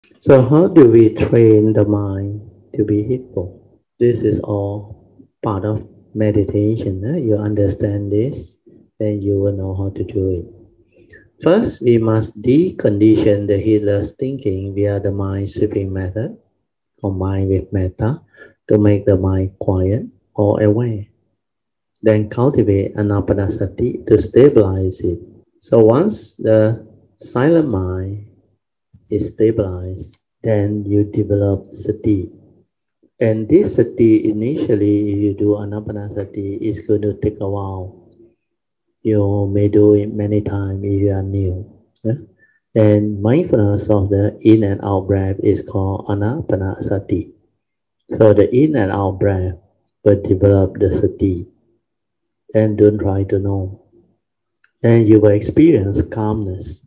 So how do we train the mind to be heedful? This is all part of meditation. You understand this, then you will know how to do it. First, we must decondition the heedless thinking via the mind sweeping method, combined with metta, to make the mind quiet or aware. Then cultivate anapanasati to stabilize it. So once the silent mind is stabilized, then you develop sati. And this sati, initially, if you do anapanasati, is going to take a while. You may do it many times if you are new. Yeah? And mindfulness of the in and out breath is called anapanasati. So the in and out breath will develop the sati. And don't try to know. And you will experience calmness.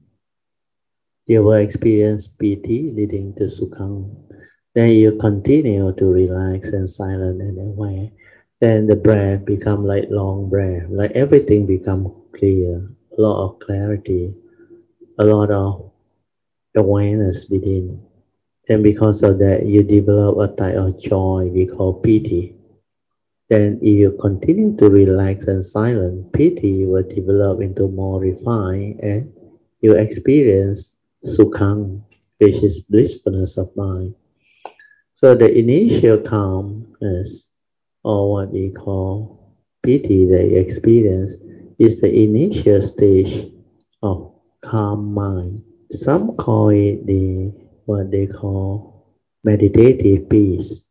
You will experience piti leading to sukhang. Then you continue to relax and silent and aware. Then the breath become like long breath, like everything become clear, a lot of clarity, a lot of awareness within. And because of that, you develop a type of joy we call piti. Then if you continue to relax and silent, piti will develop into more refined and you experience sukhang, which is blissfulness of mind. So the initial calmness, or what we call piti that you experience, is the initial stage of calm mind. Some call it the what they call meditative peace,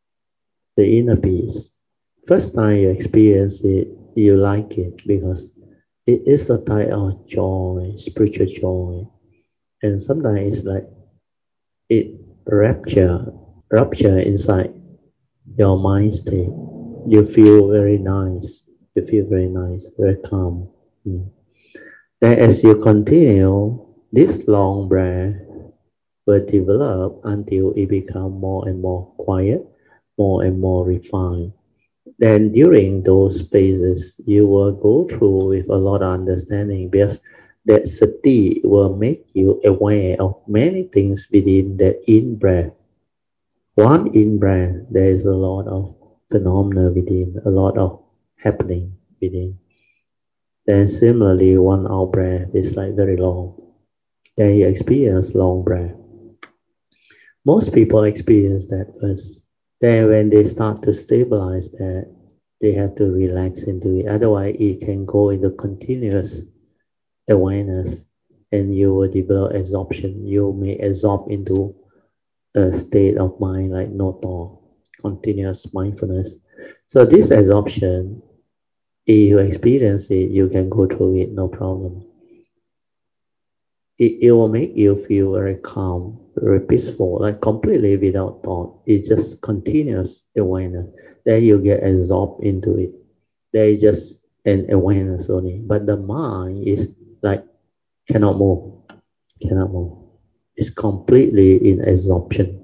the inner peace. First time you experience it, you like it because it is a type of joy, spiritual joy. And sometimes it's like it rupture inside your mind state. You feel very nice. You feel very nice, very calm. Mm. Then as you continue, this long breath will develop until it becomes more and more quiet, more and more refined. Then during those phases, you will go through with a lot of understanding because that sati will make you aware of many things within the in breath. One in breath, there is a lot of phenomena within, a lot of happening within. Then similarly, one out breath is like very long. Then you experience long breath. Most people experience that first. Then when they start to stabilize that, they have to relax into it. Otherwise, it can go into continuous awareness and you will develop absorption. You may absorb into a state of mind like no thought, continuous mindfulness. So this absorption, if you experience it, you can go through it, no problem. It will make you feel very calm, very peaceful, like completely without thought. It's just continuous awareness. Then you get absorbed into it. There is just an awareness only. But the mind is like cannot move, cannot move. It's completely in absorption.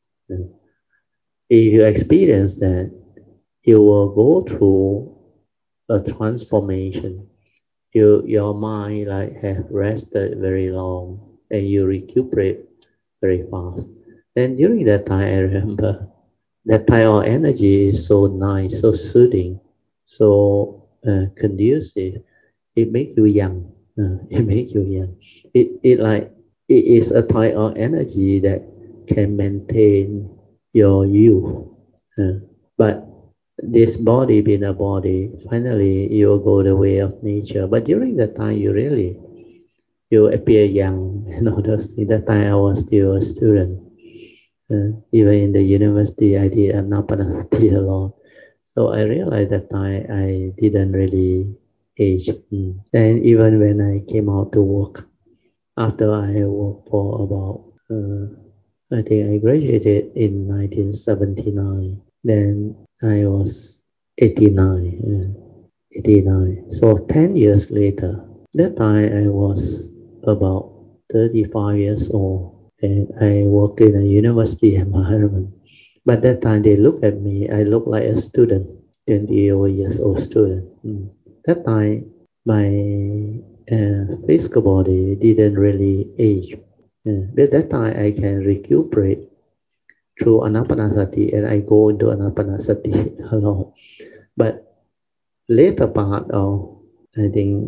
If you experience that, you will go through a transformation. Your mind like have rested very long and you recuperate very fast. Then during that time, I remember that type of energy is so nice, so soothing, so conducive. It makes you young. It makes you young. It like it is a type of energy that can maintain your youth. But this body being a body, finally you will go the way of nature. But during that time, you appear young and all those things. That time I was still a student. Even in the university, I did anapanasati a lot. So I realized that I didn't really age. And even when I came out to work, after I worked for about, I think I graduated in 1979. Then I was 89, 89. So 10 years later, that time I was about 35 years old and I worked in a university environment. But that time they look at me, I look like a student, 20 over years old student. That time my physical body didn't really age. At that time, I can recuperate through Anapanasati, and I go into Anapanasati alone. But later part of, I think,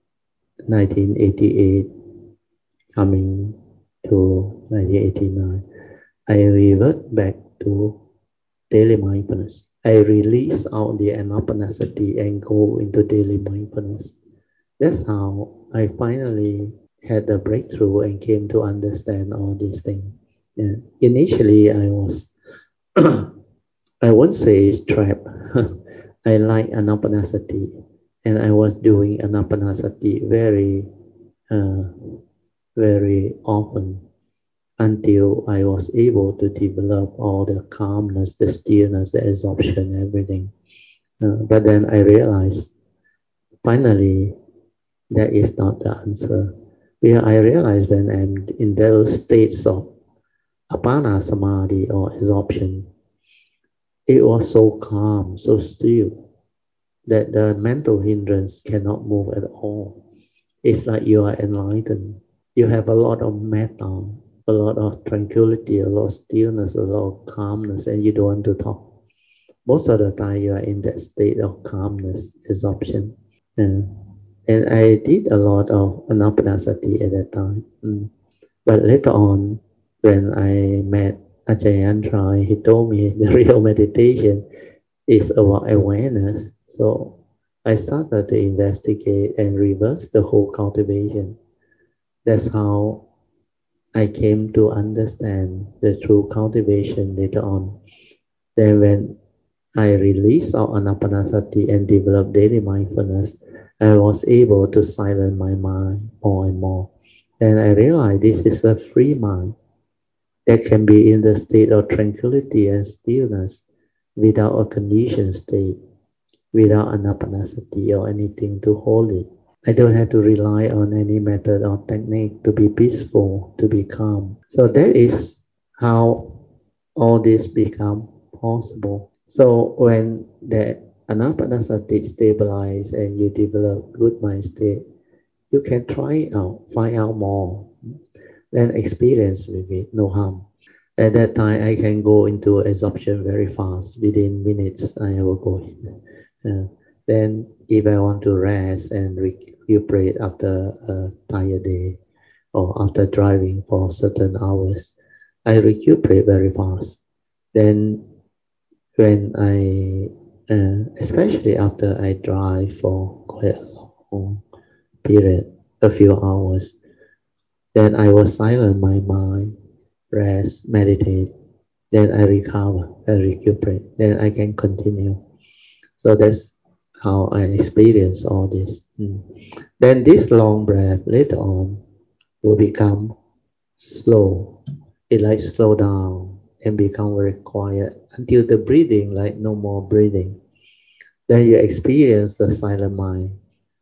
1988, coming to 1989, I revert back to daily mindfulness. I release out the Anapanasati and go into daily mindfulness. That's how I finally had the breakthrough and came to understand all these things. Initially, I was, I won't say it's trapped. I like Anapanasati, and I was doing Anapanasati very often until I was able to develop all the calmness, the stillness, the absorption, everything. But then I realized, finally, that is not the answer. I realized when I'm in those states of apana samadhi or absorption, it was so calm, so still, that the mental hindrance cannot move at all. It's like you are enlightened. You have a lot of metta, a lot of tranquility, a lot of stillness, a lot of calmness, and you don't want to talk. Most of the time, you are in that state of calmness, absorption. And I did a lot of Anapanasati at that time. But later on, when I met Ajahn Yantra, he told me the real meditation is about awareness. So I started to investigate and reverse the whole cultivation. That's how I came to understand the true cultivation later on. Then when I released our Anapanasati and developed daily mindfulness, I was able to silence my mind more and more. And I realized this is a free mind that can be in the state of tranquility and stillness without a conditioned state, without Anapanasati or anything to hold it. I don't have to rely on any method or technique to be peaceful, to be calm. So that is how all this become possible. So when the Anapanasati stabilize and you develop good mind state, you can try it out, find out more, then experience with it, no harm. At that time, I can go into absorption very fast. Within minutes, I will go in. Then if I want to rest and recuperate after a tired day or after driving for certain hours, I recuperate very fast. Then when especially after I drive for quite a long period, a few hours, then I will silence my mind, rest, meditate, then I recover, I recuperate, then I can continue. So that's how I experience all this. Then this long breath later on will become slow. It like slow down and become very quiet until the breathing like no more breathing. Then you experience the silent mind,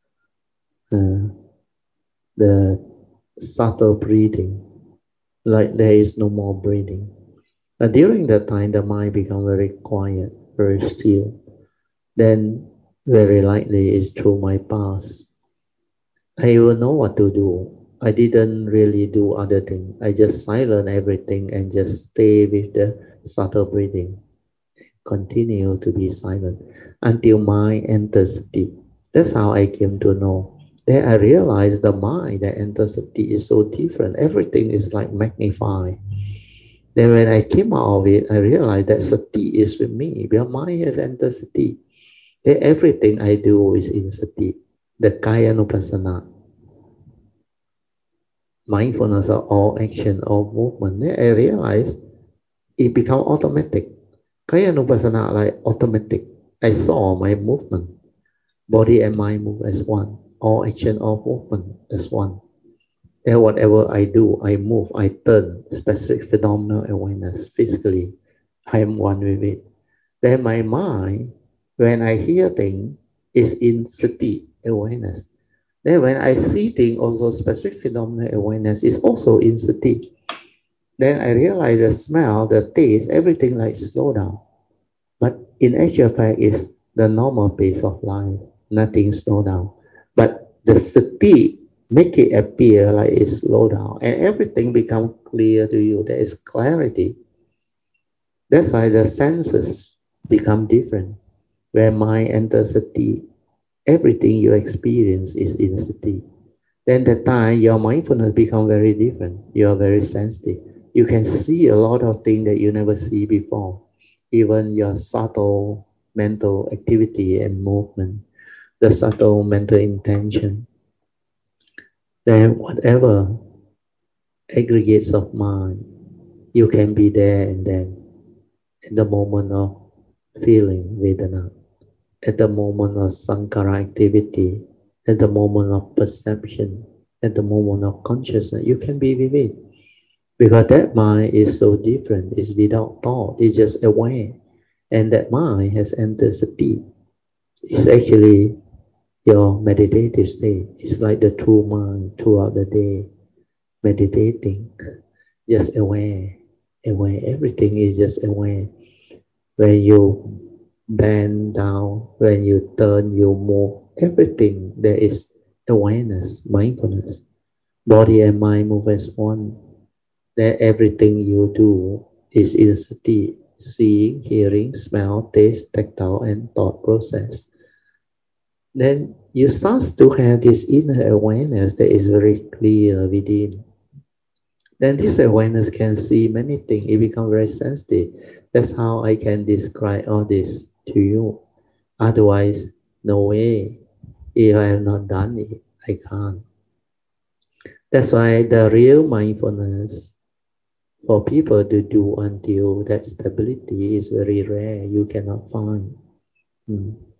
the subtle breathing, like there is no more breathing. And during that time, the mind becomes very quiet, very still. Then very likely is through my past. I will know what to do. I didn't really do other things. I just silence everything and just stay with the subtle breathing. Continue to be silent until mind enters deep. That's how I came to know. Then I realized the mind that enters deep is so different. Everything is like magnified. Then when I came out of it, I realized that sati is with me. Your mind has entered sati. Then everything I do is in sati. The kaya nupassana. Mindfulness of all action, all movement. Then I realized it become automatic. Kaya nupassana like automatic. I saw my movement. Body and mind move as one. All action, all movement as one. And whatever I do, I move, I turn, specific phenomenal awareness physically. I am one with it. Then my mind, when I hear things, is in sati awareness. Then when I see things, also specific phenomenal awareness is also in sati. Then I realize the smell, the taste, everything like slow down. But in actual fact, is the normal pace of life. Nothing slow down. But the sati make it appear like it's slow down, and everything becomes clear to you. There is clarity. That's why the senses become different. When mind enters sati, everything you experience is in sati. Then the time your mindfulness become very different. You are very sensitive. You can see a lot of things that you never see before. Even your subtle mental activity and movement, the subtle mental intention. Then whatever aggregates of mind, you can be there and then at the moment of feeling Vedana, at the moment of Sankara activity, at the moment of perception, at the moment of consciousness, you can be with it. Because that mind is so different, it's without thought, it's just aware. And that mind has entered sati. It's actually your meditative state. It's like the true mind throughout the day, meditating, just aware, aware. Everything is just aware. When you bend down, when you turn, you move, everything there is awareness, mindfulness. Body and mind move as one. That everything you do is in sati, seeing, hearing, smell, taste, tactile, and thought process. Then you start to have this inner awareness that is very clear within. Then this awareness can see many things. It becomes very sensitive. That's how I can describe all this to you. Otherwise, no way. If I have not done it, I can't. That's why the real mindfulness for people to do until that stability is very rare. You cannot find.